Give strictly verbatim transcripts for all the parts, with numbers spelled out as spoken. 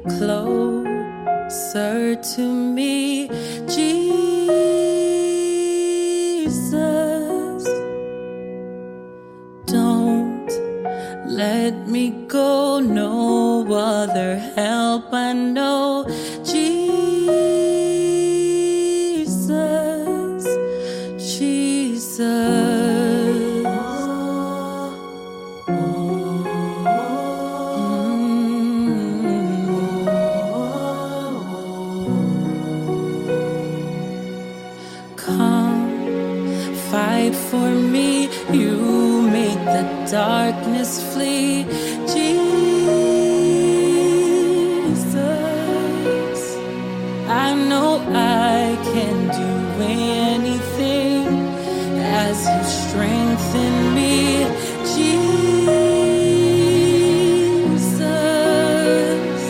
closer to me, Jesus. Don't let me go, no other help I know, Jesus, Jesus. Fight for me, you make the darkness flee, Jesus. I know I can do anything as you strengthen me, Jesus.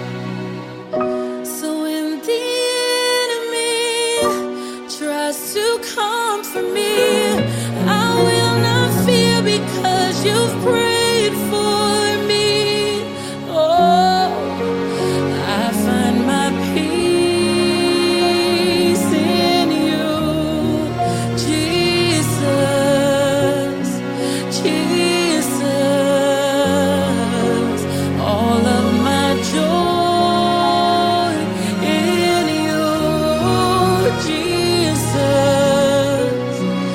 So when the enemy tries to come for me, I will not fear because you've prayed for me. Oh, I find my peace in you, Jesus, Jesus. All of my joy in you, Jesus.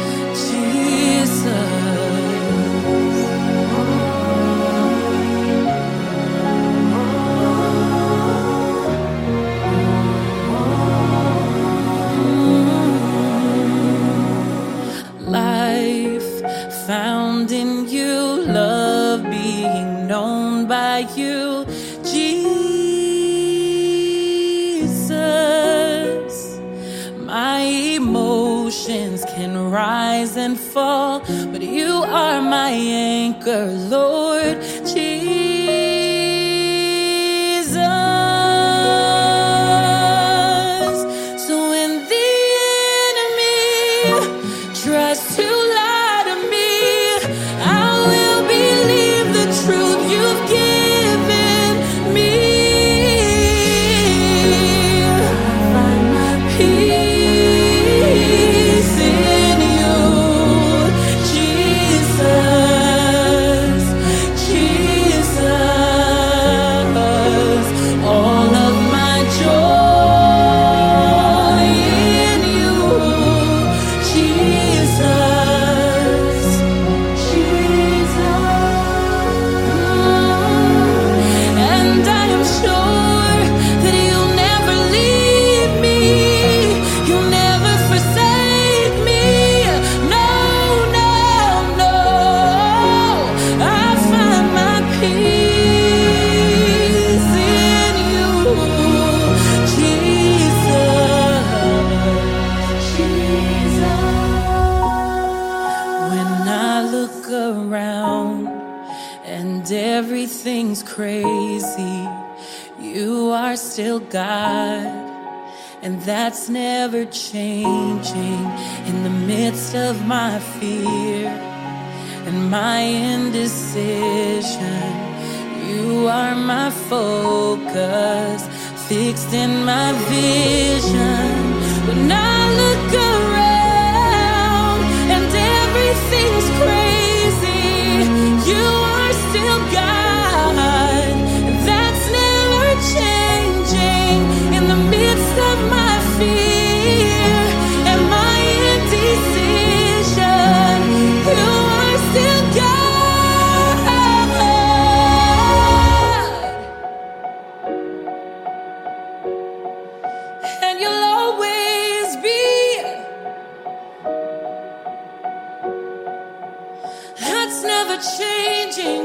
Life found in you, love being known by you, Jesus. My emotions can rise and fall, but you are my anchor, Lord, Jesus. So when the enemy tries to lie to me, I will believe the truth you've given me. I find my peace in you, Jesus, Jesus. All of my joy in you, Jesus, Jesus. And I am sure that you'll never leave me, you'll never forsake me. No, no, no. I find my peace in you, Jesus, Jesus. When I look around and everything's crazy, you are still God, and that's never changing. In the midst of my fear and my indecision, you are my focus, fixed in my vision. When I look around and everything's crazy, you are still God, and that's never changing. In the midst of my fear and my indecision, you are still God, and you'll always be. That's never changing.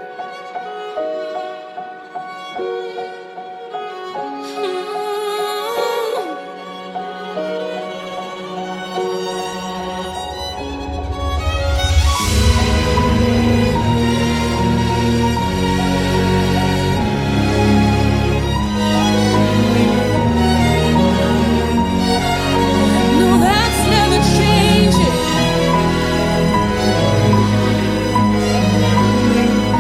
No, that's never changing.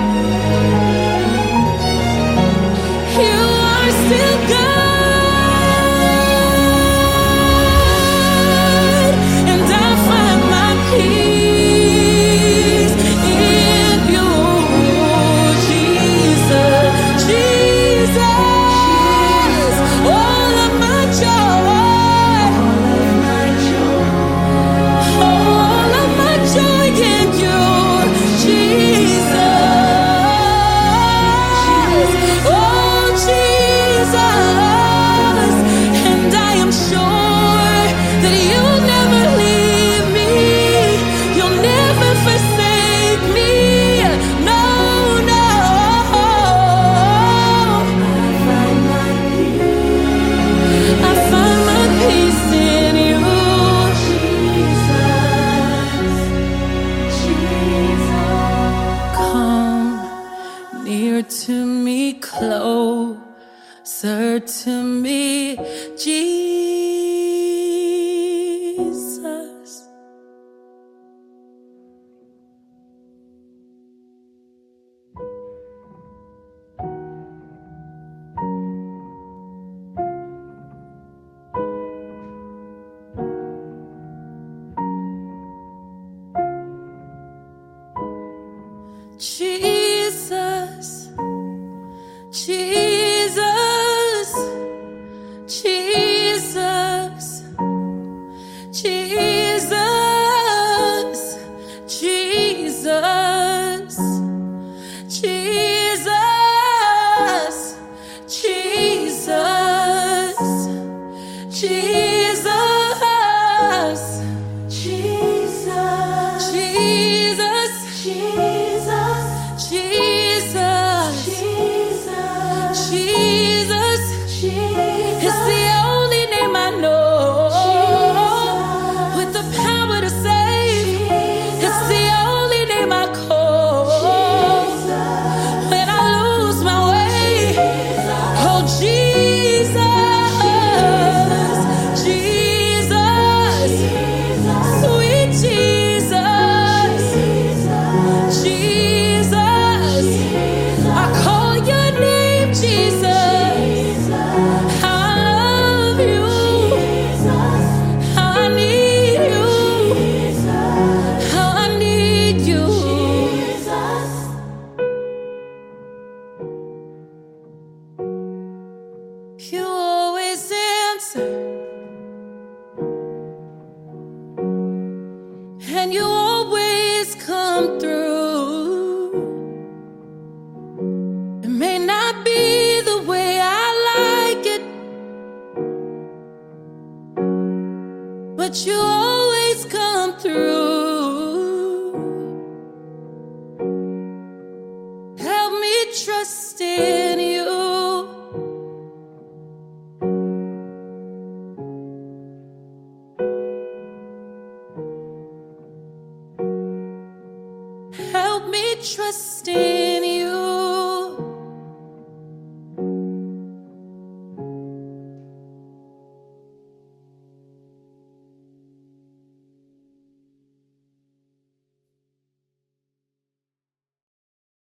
Jesus. Jesus, Jesus, Jesus, Jesus, Jesus, Jesus, Jesus, Jesus, Jesus, Jesus, Jesus, Jesus, Jesus, Jesus. It's the only name I know with the power to save. It's the only name I call when I lose my way. Oh, Jesus, Jesus, sweet Jesus, Jesus, I call your name, Jesus. I love you. I need you. I need you. You always answer, and you always come through. It may not be the way I like it, but you always come through. Help me trust in you. Help me trust in